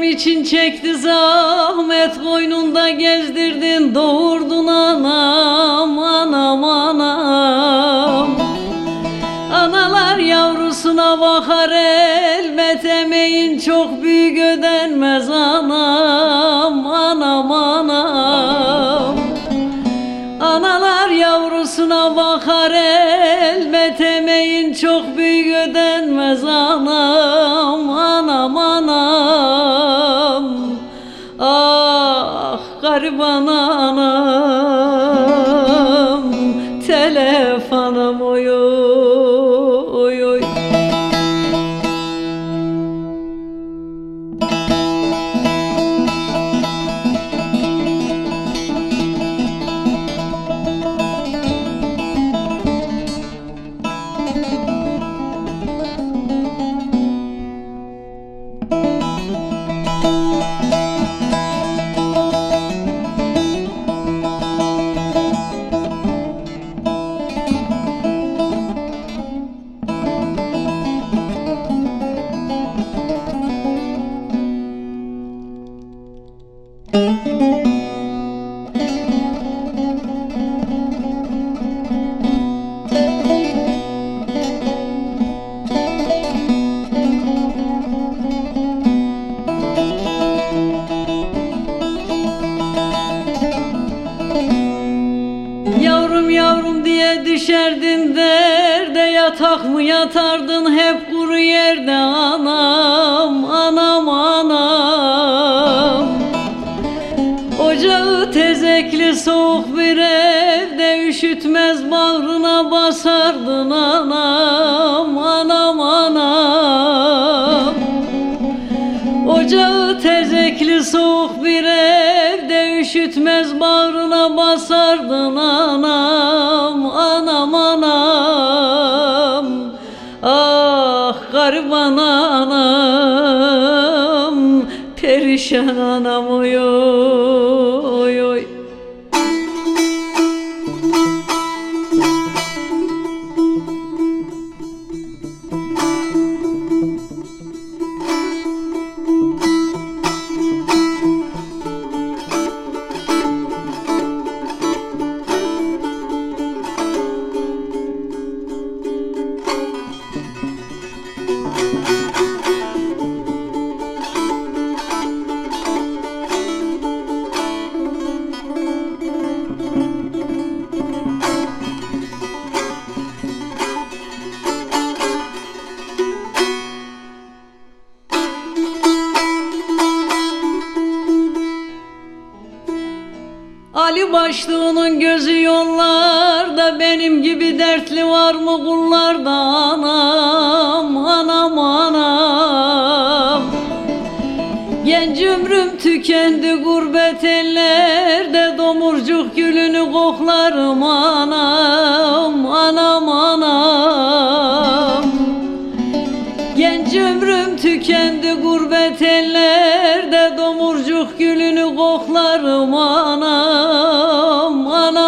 için çekti zahmet, koynunda gezdirdin doğurdun anam, anam, anam. Analar yavrusuna bakar elbet, emeğin çok büyük ödenmez anam, anam, anam. Analar yavrusuna bakar elbet, emeğin çok büyük ödenmez anam, anam, anam. Ah gariban anam, telef anam, oy oy oy. Yavrum yavrum diye düşerdin derde, yatak mı yatardın hep kuru yerde anam, anam, anam. Ocağı tezekli soğuk bir evde, üşütmez bağrına basardın anam, anam, anam. Ocağı tezekli soğuk bir evde, üşütmez bağrına basardın anam, anam, anam. Ah gariban anam, perişan anam, oy oy oy. Ali başlığının gözü yollarda, benim gibi dertli var mı kullarda anam, anam, anam. Genç ömrüm tükendi gurbet ellerde, domurcuk gülünü koklarım anam, anam, anam. Genç ömrüm tükendi gurbet ellerde, domurcuk gülünü koklarım anam, anam.